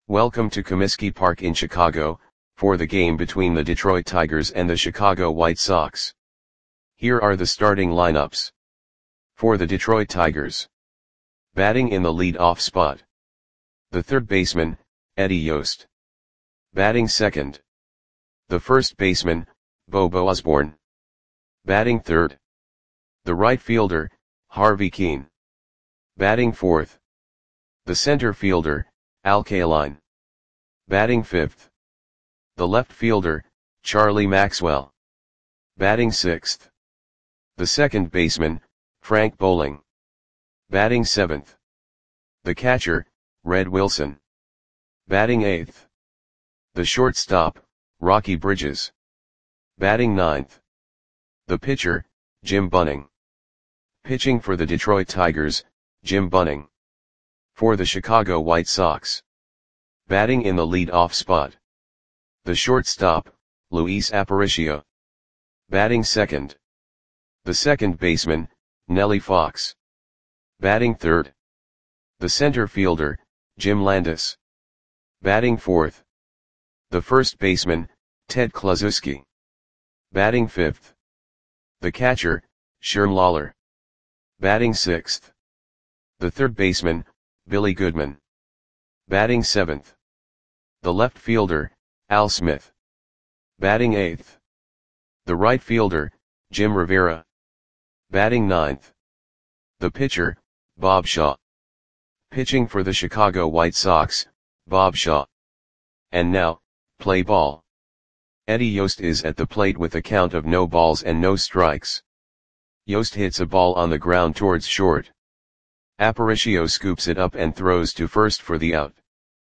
Welcome to Comiskey Park in Chicago, for the game between the Detroit Tigers and the Chicago White Sox. Here are the starting lineups. For the Detroit Tigers. Batting in the lead-off spot. The third baseman, Eddie Yost. Batting second. The first baseman, Bobo Osborne. Batting third. The right fielder, Harvey Kuenn. Batting fourth. The center fielder, Al Kaline. Batting fifth. The left fielder, Charlie Maxwell. Batting sixth. The second baseman, Frank Bowling. Batting seventh. The catcher, Red Wilson. Batting eighth. The shortstop, Rocky Bridges. Batting ninth. The pitcher, Jim Bunning. Pitching for the Detroit Tigers, Jim Bunning. For the Chicago White Sox. Batting in the lead-off spot. The shortstop, Luis Aparicio. Batting second. The second baseman, Nellie Fox. Batting third. The center fielder, Jim Landis. Batting fourth. The first baseman, Ted Kluszewski. Batting fifth. The catcher, Sherm Lawler. Batting sixth. The third baseman, Billy Goodman. Batting seventh. The left fielder, Al Smith. Batting eighth. The right fielder, Jim Rivera. Batting ninth. The pitcher, Bob Shaw. Pitching for the Chicago White Sox, Bob Shaw. And now, play ball. Eddie Yost is at the plate with a count of no balls and no strikes. Yost hits a ball on the ground towards short. Aparicio scoops it up and throws to first for the out.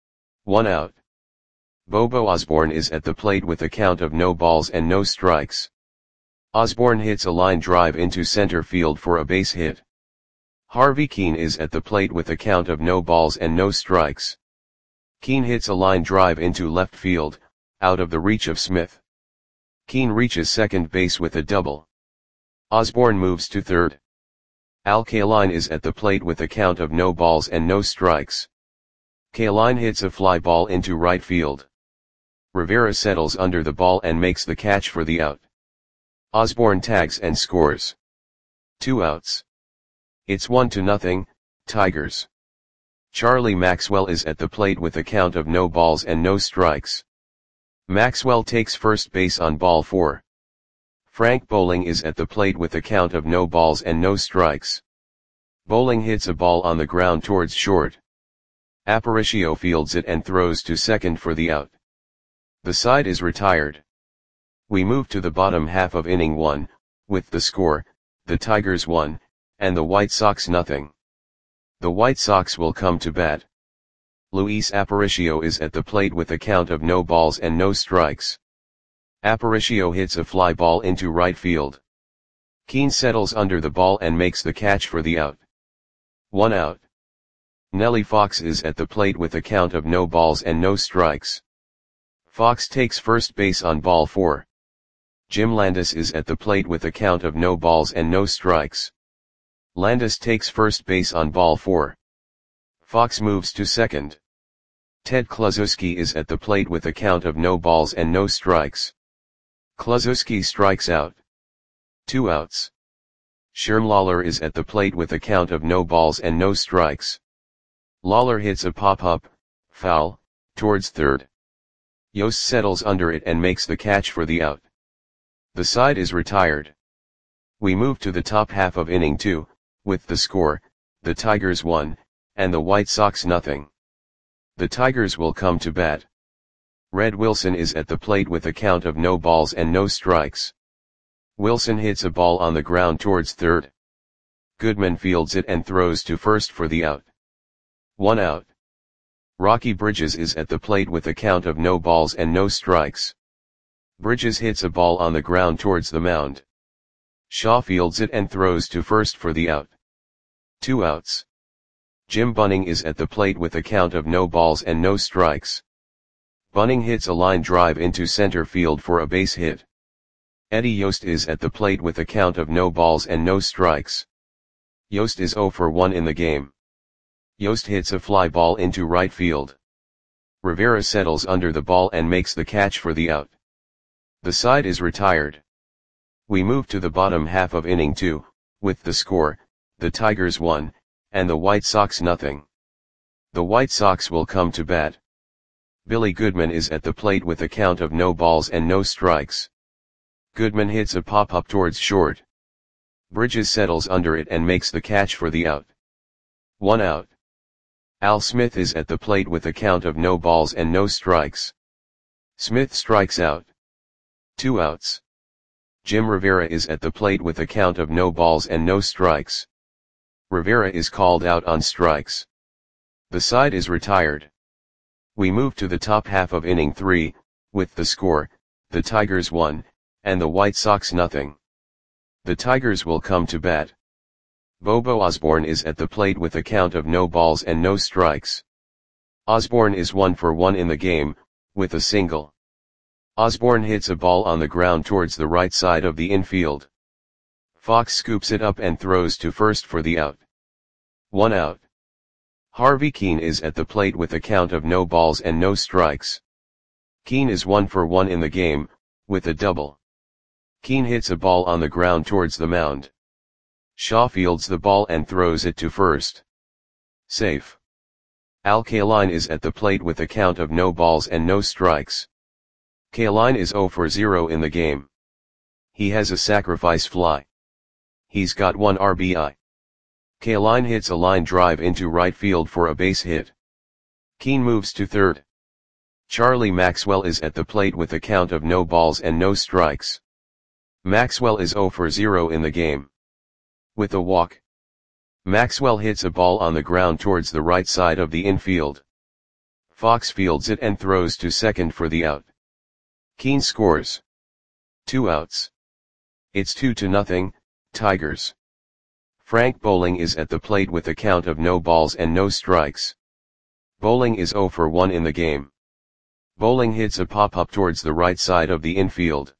1 out. Bobo Osborne is at the plate with a count of no balls and no strikes. Osborne hits a line drive into center field for a base hit. Harvey Kuenn is at the plate with a count of no balls and no strikes. Kuenn hits a line drive into left field, out of the reach of Smith. Kuenn reaches second base with a double. Osborne moves to third. Al Kaline is at the plate with a count of no balls and no strikes. Kaline hits a fly ball into right field. Rivera settles under the ball and makes the catch for the out. Osborne tags and scores. 2 outs. It's 1-0, Tigers. Charlie Maxwell is at the plate with a count of no balls and no strikes. Maxwell takes first base on ball 4. Frank Bowling is at the plate with a count of no balls and no strikes. Bowling hits a ball on the ground towards short. Aparicio fields it and throws to second for the out. The side is retired. We move to the bottom half of inning 1, with the score, the Tigers 1, and the White Sox 0. The White Sox will come to bat. Luis Aparicio is at the plate with a count of no balls and no strikes. Aparicio hits a fly ball into right field. Kuenn settles under the ball and makes the catch for the out. 1 out. Nellie Fox is at the plate with a count of no balls and no strikes. Fox takes first base on ball 4. Jim Landis is at the plate with a count of no balls and no strikes. Landis takes first base on ball 4. Fox moves to second. Ted Kluszewski is at the plate with a count of no balls and no strikes. Kluszewski strikes out. 2 outs. Sherm Lawler is at the plate with a count of no balls and no strikes. Lawler hits a pop-up, foul, towards third. Yost settles under it and makes the catch for the out. The side is retired. We move to the top half of inning 2, with the score, the Tigers 1, and the White Sox 0. The Tigers will come to bat. Red Wilson is at the plate with a count of no balls and no strikes. Wilson hits a ball on the ground towards third. Goodman fields it and throws to first for the out. 1 out. Rocky Bridges is at the plate with a count of no balls and no strikes. Bridges hits a ball on the ground towards the mound. Shaw fields it and throws to first for the out. 2 outs. Jim Bunning is at the plate with a count of no balls and no strikes. Bunning hits a line drive into center field for a base hit. Eddie Yost is at the plate with a count of no balls and no strikes. Yost is 0 for 1 in the game. Yost hits a fly ball into right field. Rivera settles under the ball and makes the catch for the out. The side is retired. We move to the bottom half of inning 2, with the score, the Tigers 1, and the White Sox nothing. The White Sox will come to bat. Billy Goodman is at the plate with a count of no balls and no strikes. Goodman hits a pop-up towards short. Bridges settles under it and makes the catch for the out. 1 out. Al Smith is at the plate with a count of no balls and no strikes. Smith strikes out. 2 outs. Jim Rivera is at the plate with a count of no balls and no strikes. Rivera is called out on strikes. The side is retired. We move to the top half of inning 3, with the score, the Tigers 1, and the White Sox nothing. The Tigers will come to bat. Bobo Osborne is at the plate with a count of no balls and no strikes. Osborne is 1 for 1 in the game, with a single. Osborne hits a ball on the ground towards the right side of the infield. Fox scoops it up and throws to first for the out. 1 out. Harvey Keene is at the plate with a count of no balls and no strikes. Keene is 1 for 1 in the game, with a double. Keene hits a ball on the ground towards the mound. Shaw fields the ball and throws it to first. Safe. Al Kaline is at the plate with a count of no balls and no strikes. Kaline is 0 for 0 in the game. He has a sacrifice fly. He's got 1 RBI. Kaline hits a line drive into right field for a base hit. Keene moves to third. Charlie Maxwell is at the plate with a count of no balls and no strikes. Maxwell is 0 for 0 in the game. With a walk. Maxwell hits a ball on the ground towards the right side of the infield. Fox fields it and throws to second for the out. Keene scores. 2 outs. It's 2-0, Tigers. Frank Bowling is at the plate with a count of no balls and no strikes. Bowling is 0 for 1 in the game. Bowling hits a pop-up towards the right side of the infield.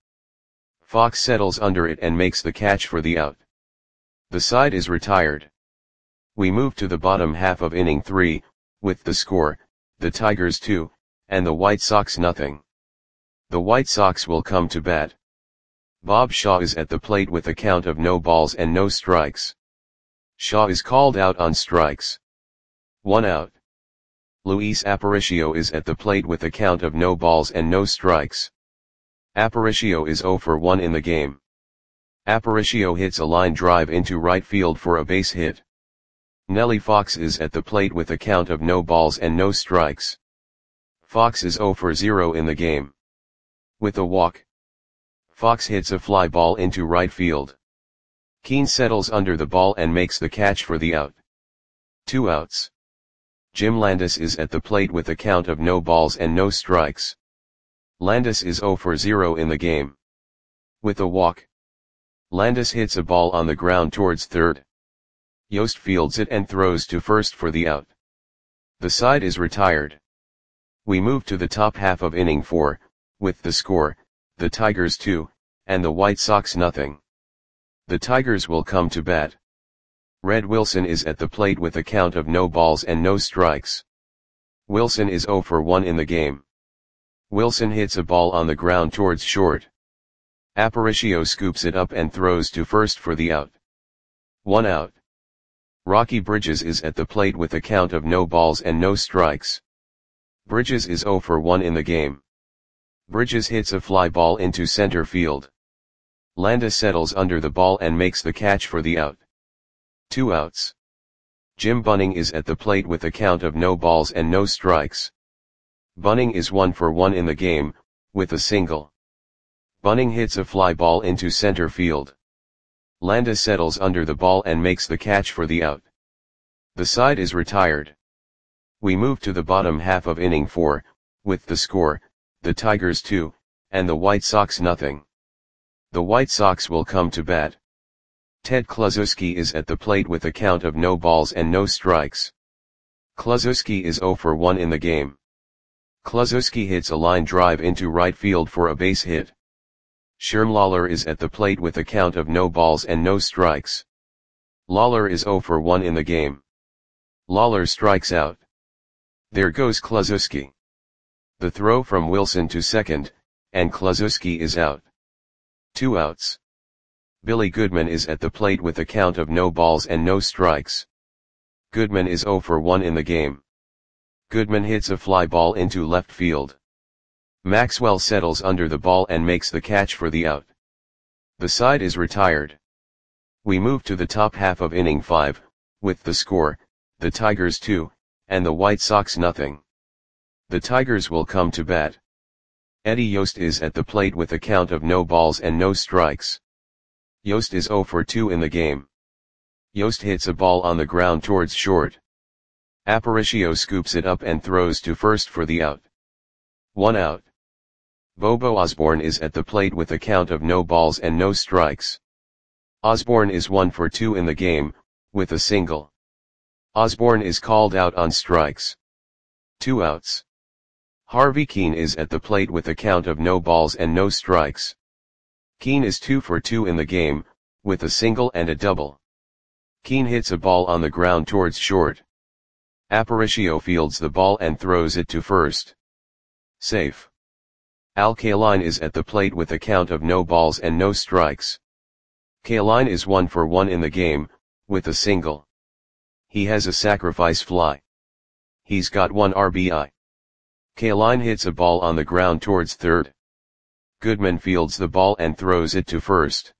Fox settles under it and makes the catch for the out. The side is retired. We move to the bottom half of inning 3, with the score, the Tigers 2, and the White Sox nothing. The White Sox will come to bat. Bob Shaw is at the plate with a count of no balls and no strikes. Shaw is called out on strikes. 1 out. Luis Aparicio is at the plate with a count of no balls and no strikes. Aparicio is 0 for 1 in the game. Aparicio hits a line drive into right field for a base hit. Nellie Fox is at the plate with a count of no balls and no strikes. Fox is 0 for 0 in the game. With a walk. Fox hits a fly ball into right field. Keene settles under the ball and makes the catch for the out. 2 outs. Jim Landis is at the plate with a count of no balls and no strikes. Landis is 0 for 0 in the game. With a walk. Landis hits a ball on the ground towards third. Yost fields it and throws to first for the out. The side is retired. We move to the top half of inning 4, with the score, the Tigers 2, and the White Sox nothing. The Tigers will come to bat. Red Wilson is at the plate with a count of no balls and no strikes. Wilson is 0 for 1 in the game. Wilson hits a ball on the ground towards short. Aparicio scoops it up and throws to first for the out. 1 out. Rocky Bridges is at the plate with a count of no balls and no strikes. Bridges is 0 for 1 in the game. Bridges hits a fly ball into center field. Landis settles under the ball and makes the catch for the out. 2 outs. Jim Bunning is at the plate with a count of no balls and no strikes. Bunning is 1 for 1 in the game, with a single. Bunning hits a fly ball into center field. Landis settles under the ball and makes the catch for the out. The side is retired. We move to the bottom half of inning 4, with the score, the Tigers 2, and the White Sox nothing. The White Sox will come to bat. Ted Kluszewski is at the plate with a count of no balls and no strikes. Kluszewski is 0 for 1 in the game. Kluszewski hits a line drive into right field for a base hit. Sherm Lawler is at the plate with a count of no balls and no strikes. Lawler is 0 for 1 in the game. Lawler strikes out. There goes Kluszewski. The throw from Wilson to second, and Kluszewski is out. 2 outs. Billy Goodman is at the plate with a count of no balls and no strikes. Goodman is 0 for 1 in the game. Goodman hits a fly ball into left field. Maxwell settles under the ball and makes the catch for the out. The side is retired. We move to the top half of inning 5, with the score, the Tigers 2, and the White Sox nothing. The Tigers will come to bat. Eddie Yost is at the plate with a count of no balls and no strikes. Yost is 0 for 2 in the game. Yost hits a ball on the ground towards short. Aparicio scoops it up and throws to first for the out. 1 out. Bobo Osborne is at the plate with a count of no balls and no strikes. Osborne is 1 for 2 in the game, with a single. Osborne is called out on strikes. 2 outs. Harvey Keene is at the plate with a count of no balls and no strikes. Keene is 2 for 2 in the game, with a single and a double. Keene hits a ball on the ground towards short. Aparicio fields the ball and throws it to first. Safe. Al Kaline is at the plate with a count of no balls and no strikes. Kaline is 1 for 1 in the game, with a single. He has a sacrifice fly. He's got 1 RBI. Kaline hits a ball on the ground towards third. Goodman fields the ball and throws it to first.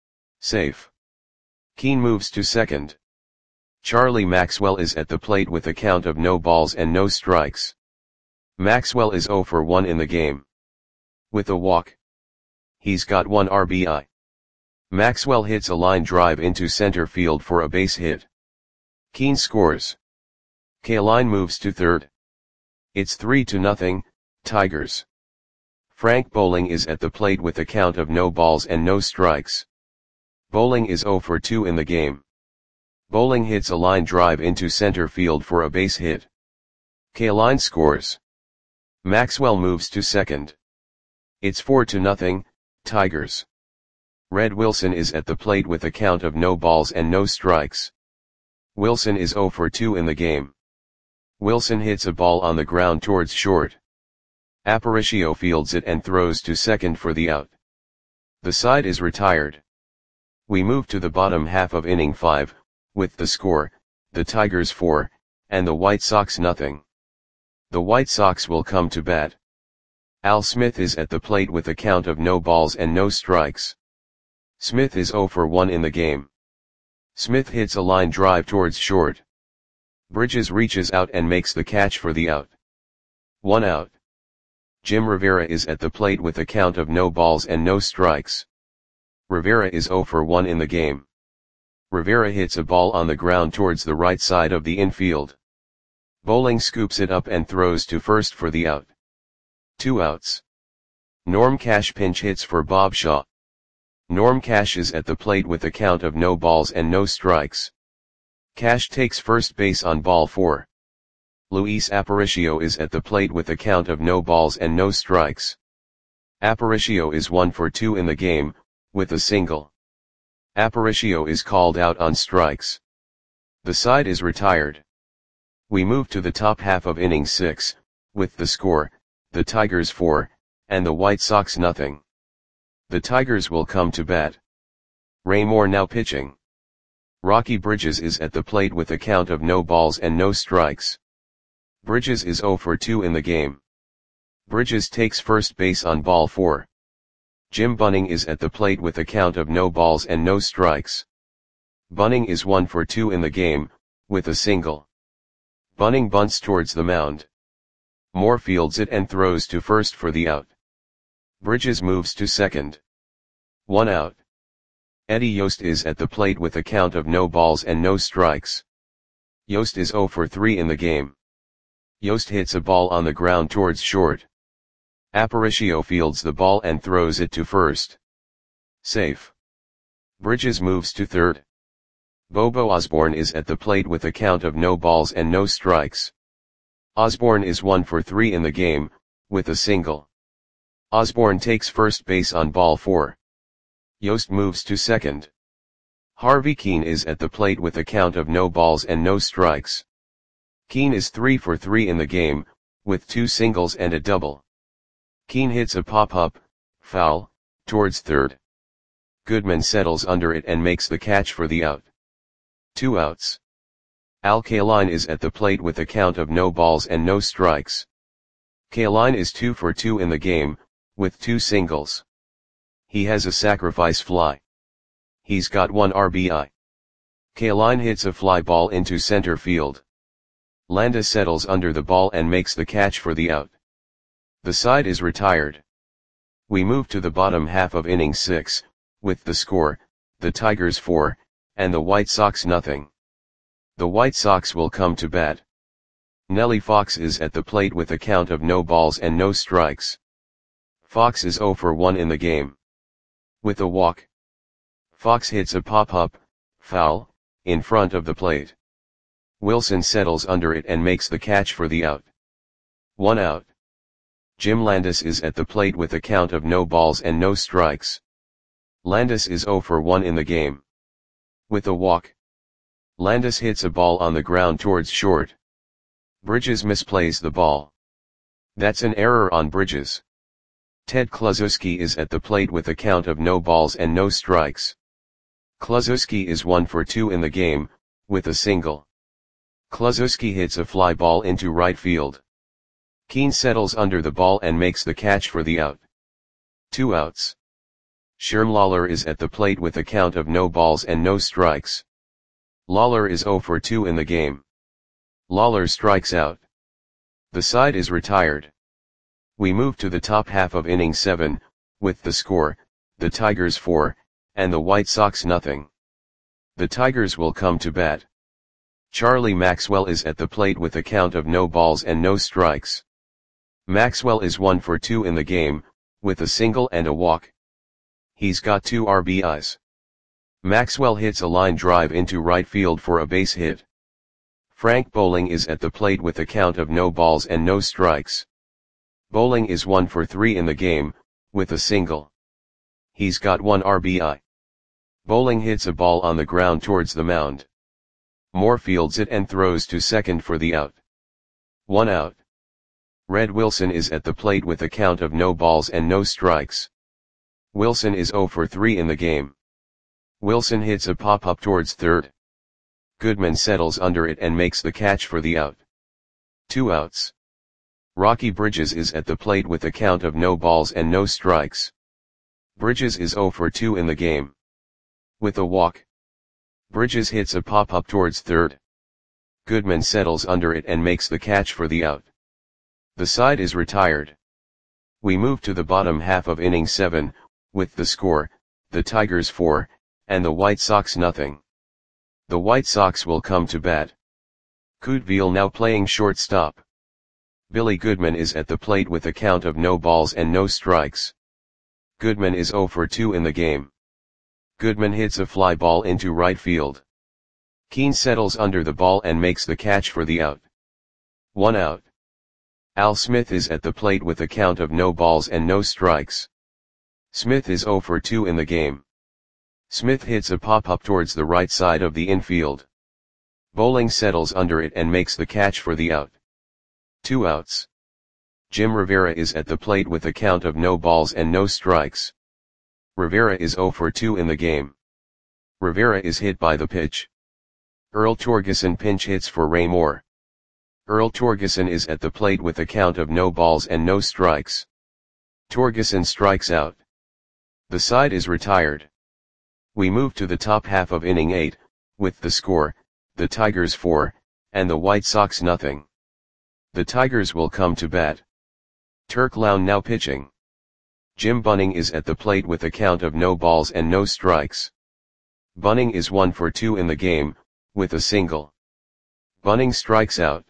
Safe. Keene moves to second. Charlie Maxwell is at the plate with a count of no balls and no strikes. Maxwell is 0 for 1 in the game. With a walk. He's got 1 RBI. Maxwell hits a line drive into center field for a base hit. Keene scores. Kaline moves to third. It's 3-0, Tigers. Frank Bowling is at the plate with a count of no balls and no strikes. Bowling is 0 for 2 in the game. Bowling hits a line drive into center field for a base hit. Kaline scores. Maxwell moves to second. It's 4-0, Tigers. Red Wilson is at the plate with a count of no balls and no strikes. Wilson is 0 for 2 in the game. Wilson hits a ball on the ground towards short. Aparicio fields it and throws to second for the out. The side is retired. We move to the bottom half of inning 5, with the score, the Tigers 4, and the White Sox nothing. The White Sox will come to bat. Al Smith is at the plate with a count of no balls and no strikes. Smith is 0 for 1 in the game. Smith hits a line drive towards short. Bridges reaches out and makes the catch for the out. 1 out. Jim Rivera is at the plate with a count of no balls and no strikes. Rivera is 0 for 1 in the game. Rivera hits a ball on the ground towards the right side of the infield. Bowling scoops it up and throws to first for the out. 2 outs. Norm Cash pinch hits for Bob Shaw. Norm Cash is at the plate with a count of no balls and no strikes. Cash takes first base on ball 4. Luis Aparicio is at the plate with a count of no balls and no strikes. Aparicio is 1 for 2 in the game, with a single. Aparicio is called out on strikes. The side is retired. We move to the top half of inning 6, with the score, the Tigers 4, and the White Sox nothing. The Tigers will come to bat. Ray Moore now pitching. Rocky Bridges is at the plate with a count of no balls and no strikes. Bridges is 0 for 2 in the game. Bridges takes first base on ball 4. Jim Bunning is at the plate with a count of no balls and no strikes. Bunning is 1 for 2 in the game, with a single. Bunning bunts towards the mound. Moore fields it and throws to first for the out. Bridges moves to second. 1 out. Eddie Yost is at the plate with a count of no balls and no strikes. Yost is 0 for 3 in the game. Yost hits a ball on the ground towards short. Aparicio fields the ball and throws it to first. Safe. Bridges moves to third. Bobo Osborne is at the plate with a count of no balls and no strikes. Osborne is 1 for 3 in the game, with a single. Osborne takes first base on ball 4. Yost moves to second. Harvey Keene is at the plate with a count of no balls and no strikes. Keene is 3 for 3 in the game, with 2 singles and a double. Keane hits a pop-up, foul, towards third. Goodman settles under it and makes the catch for the out. 2 outs. Al Kaline is at the plate with a count of no balls and no strikes. Kaline is 2 for 2 in the game, with 2 singles. He has a sacrifice fly. He's got 1 RBI. Kaline hits a fly ball into center field. Landis settles under the ball and makes the catch for the out. The side is retired. We move to the bottom half of inning 6, with the score, the Tigers 4, and the White Sox nothing. The White Sox will come to bat. Nellie Fox is at the plate with a count of no balls and no strikes. Fox is 0 for 1 in the game. With a walk. Fox hits a pop-up, foul, in front of the plate. Wilson settles under it and makes the catch for the out. 1 out. Jim Landis is at the plate with a count of no balls and no strikes. Landis is 0 for 1 in the game. With a walk. Landis hits a ball on the ground towards short. Bridges misplays the ball. That's an error on Bridges. Ted Kluszewski is at the plate with a count of no balls and no strikes. Kluszewski is 1 for 2 in the game, with a single. Kluszewski hits a fly ball into right field. Keane settles under the ball and makes the catch for the out. 2 outs. Sherm Lawler is at the plate with a count of no balls and no strikes. Lawler is 0 for 2 in the game. Lawler strikes out. The side is retired. We move to the top half of inning 7, with the score, the Tigers 4, and the White Sox nothing. The Tigers will come to bat. Charlie Maxwell is at the plate with a count of no balls and no strikes. Maxwell is 1 for 2 in the game, with a single and a walk. He's got 2 RBIs. Maxwell hits a line drive into right field for a base hit. Frank Bowling is at the plate with a count of no balls and no strikes. Bowling is 1 for 3 in the game, with a single. He's got 1 RBI. Bowling hits a ball on the ground towards the mound. Moore fields it and throws to second for the out. 1 out. Red Wilson is at the plate with a count of no balls and no strikes. Wilson is 0 for 3 in the game. Wilson hits a pop-up towards third. Goodman settles under it and makes the catch for the out. 2 outs. Rocky Bridges is at the plate with a count of no balls and no strikes. Bridges is 0 for 2 in the game. With a walk. Bridges hits a pop-up towards third. Goodman settles under it and makes the catch for the out. The side is retired. We move to the bottom half of inning 7, with the score, the Tigers 4, and the White Sox nothing. The White Sox will come to bat. Couteville now playing shortstop. Billy Goodman is at the plate with a count of no balls and no strikes. Goodman is 0 for 2 in the game. Goodman hits a fly ball into right field. Keane settles under the ball and makes the catch for the out. 1 out. Al Smith is at the plate with a count of no balls and no strikes. Smith is 0 for 2 in the game. Smith hits a pop-up towards the right side of the infield. Bowling settles under it and makes the catch for the out. 2 outs. Jim Rivera is at the plate with a count of no balls and no strikes. Rivera is 0 for 2 in the game. Rivera is hit by the pitch. Earl Torgeson pinch hits for Ray Moore. Earl Torgeson is at the plate with a count of no balls and no strikes. Torgeson strikes out. The side is retired. We move to the top half of inning 8, with the score, the Tigers 4, and the White Sox nothing. The Tigers will come to bat. Turk Lown now pitching. Jim Bunning is at the plate with a count of no balls and no strikes. Bunning is 1 for 2 in the game, with a single. Bunning strikes out.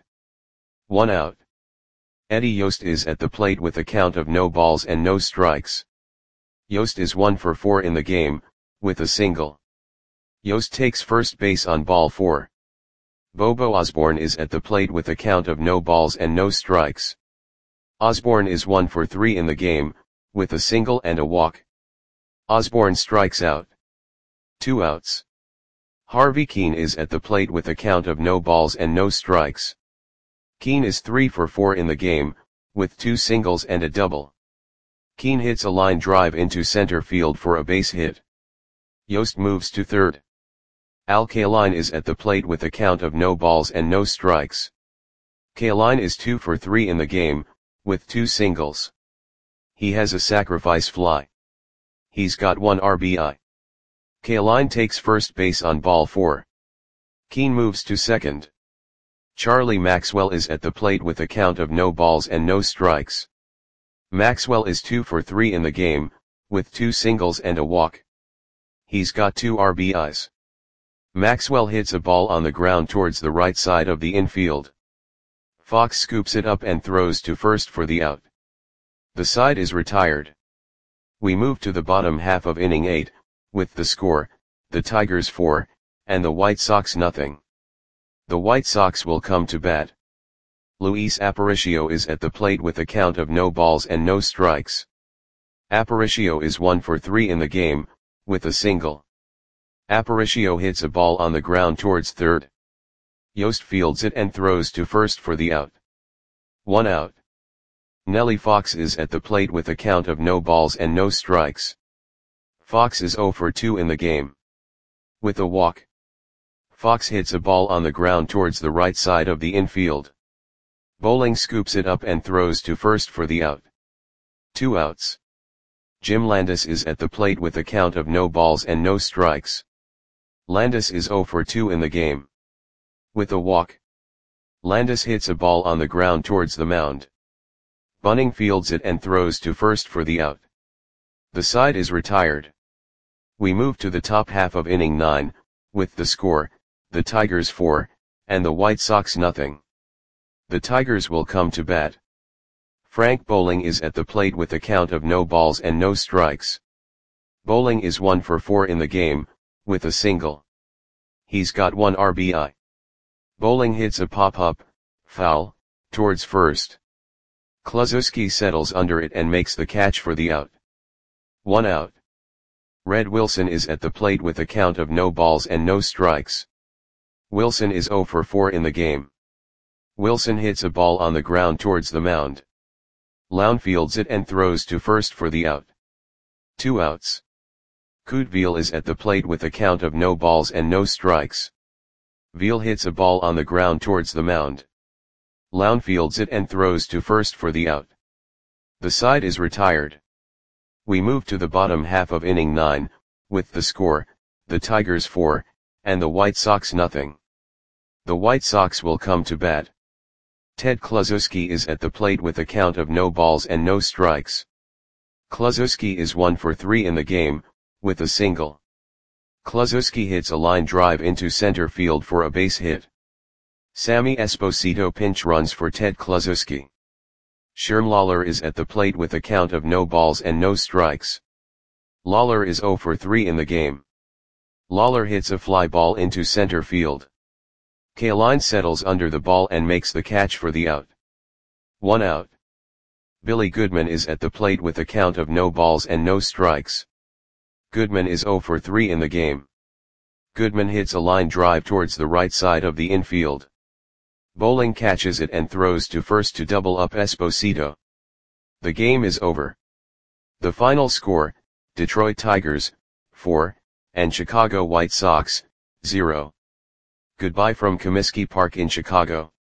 1 out. Eddie Yost is at the plate with a count of no balls and no strikes. Yost is 1 for 4 in the game, with a single. Yost takes first base on ball 4. Bobo Osborne is at the plate with a count of no balls and no strikes. Osborne is 1 for 3 in the game, with a single and a walk. Osborne strikes out. 2 outs. Harvey Keane is at the plate with a count of no balls and no strikes. Keane is 3 for 4 in the game, with 2 singles and a double. Keane hits a line drive into center field for a base hit. Yost moves to third. Al Kaline is at the plate with a count of no balls and no strikes. Kaline is 2 for 3 in the game, with 2 singles. He has a sacrifice fly. He's got 1 RBI. Kaline takes first base on ball 4. Keane moves to second. Charlie Maxwell is at the plate with a count of no balls and no strikes. Maxwell is 2 for 3 in the game, with 2 singles and a walk. He's got 2 RBIs. Maxwell hits a ball on the ground towards the right side of the infield. Fox scoops it up and throws to first for the out. The side is retired. We move to the bottom half of inning 8, with the score, the Tigers 4, and the White Sox nothing. The White Sox will come to bat. Luis Aparicio is at the plate with a count of no balls and no strikes. Aparicio is 1 for 3 in the game, with a single. Aparicio hits a ball on the ground towards third. Yost fields it and throws to first for the out. 1 out. Nellie Fox is at the plate with a count of no balls and no strikes. Fox is 0 for 2 in the game. With a walk. Fox hits a ball on the ground towards the right side of the infield. Bowling scoops it up and throws to first for the out. 2 outs. Jim Landis is at the plate with a count of no balls and no strikes. Landis is 0 for 2 in the game. With a walk. Landis hits a ball on the ground towards the mound. Bunning fields it and throws to first for the out. The side is retired. We move to the top half of inning 9, with the score, the Tigers 4, and the White Sox nothing. The Tigers will come to bat. Frank Bowling is at the plate with a count of no balls and no strikes. Bowling is 1 for 4 in the game, with a single. He's got 1 RBI. Bowling hits a pop-up, foul, towards first. Kluszewski settles under it and makes the catch for the out. 1 out. Red Wilson is at the plate with a count of no balls and no strikes. Wilson is 0 for 4 in the game. Wilson hits a ball on the ground towards the mound. Lown fields it and throws to first for the out. 2 outs. Couteville is at the plate with a count of no balls and no strikes. Veal hits a ball on the ground towards the mound. Lown fields it and throws to first for the out. The side is retired. We move to the bottom half of inning 9, with the score, the Tigers 4, and the White Sox nothing. The White Sox will come to bat. Ted Kluszewski is at the plate with a count of no balls and no strikes. Kluszewski is 1 for 3 in the game, with a single. Kluszewski hits a line drive into center field for a base hit. Sammy Esposito pinch runs for Ted Kluszewski. Sherm Lawler is at the plate with a count of no balls and no strikes. Lawler is 0 for 3 in the game. Lawler hits a fly ball into center field. Kaline settles under the ball and makes the catch for the out. 1 out. Billy Goodman is at the plate with a count of no balls and no strikes. Goodman is 0 for 3 in the game. Goodman hits a line drive towards the right side of the infield. Bowling catches it and throws to first to double up Esposito. The game is over. The final score, Detroit Tigers, 4, and Chicago White Sox, 0. Goodbye from Comiskey Park in Chicago.